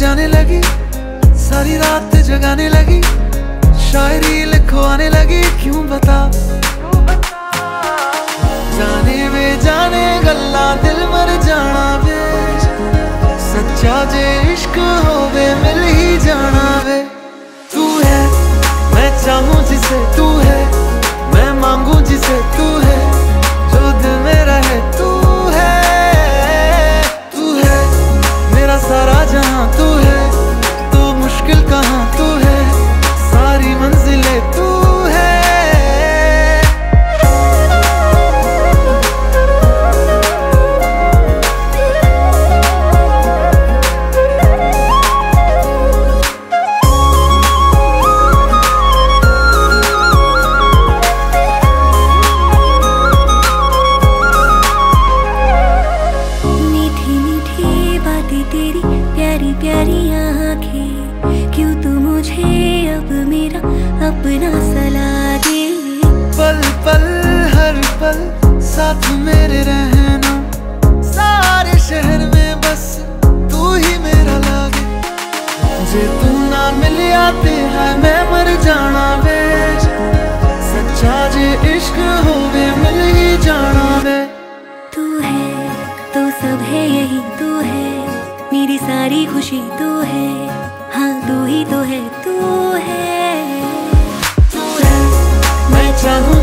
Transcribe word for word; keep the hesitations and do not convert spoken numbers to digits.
जाने लगी, सारी रात जगाने लगी, शायरी लिखवाने लगी, क्यों बता जाने वे जाने गल्ला दिल मर जाना वे, सच्चा जे इश्क होवे मिल ही जाना वे। तू है मैं चाहूं जिसे, तू है मैं मांगू जिसे, तू है जो दिल मेरा है, तू है तू है मेरा सारा जहां, तू है तो मुश्किल कहां, तू है सारी मंजिलें, तू है। तेरी प्यारी प्यारी आँखें, क्यों तू मुझे अब मेरा अपना सला दे। पल पल हर पल साथ मेरे रहना, सारे शहर में बस तू ही मेरा लागे, जे तू ना मिल आते है मैं मर जाना वे, सच्चा जे इश्क होवे मिल ही जाना वे। तू है तो सब है यही, तू है मेरी सारी खुशी, तू है हाँ तू ही तो है, तू है मैं चाहूं